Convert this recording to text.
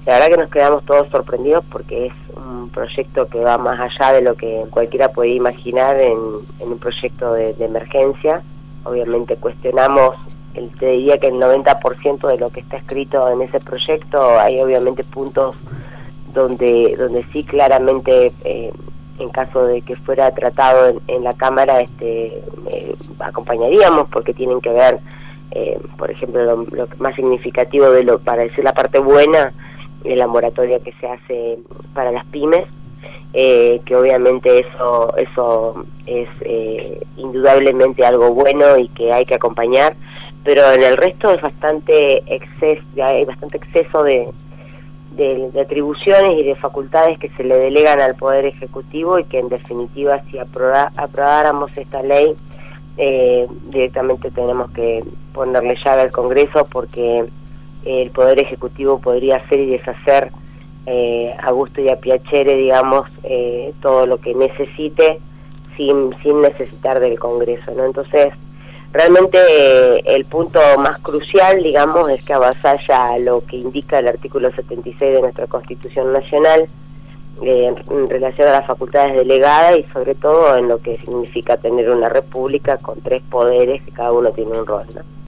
La verdad que nos quedamos todos sorprendidos porque es un proyecto que va más allá de lo que cualquiera puede imaginar en un proyecto de emergencia. Obviamente cuestionamos, te diría que el 90% de lo que está escrito en ese proyecto. Hay obviamente puntos donde sí claramente, en caso de que fuera tratado en la Cámara, acompañaríamos, porque tienen que ver, por ejemplo, lo más significativo para decir la parte buena, la moratoria que se hace para las pymes, que obviamente eso es indudablemente algo bueno y que hay que acompañar, pero en el resto es hay bastante exceso de atribuciones y de facultades que se le delegan al Poder Ejecutivo, y que en definitiva, si aprobáramos esta ley, directamente tenemos que ponerle llave al Congreso, porque el Poder Ejecutivo podría hacer y deshacer a gusto y a piacere, digamos, todo lo que necesite sin necesitar del Congreso, ¿no? Entonces, realmente el punto más crucial, digamos, es que avasalla lo que indica el artículo 76 de nuestra Constitución Nacional, en relación a las facultades delegadas, y sobre todo en lo que significa tener una república con 3 poderes, que cada uno tiene un rol, ¿no?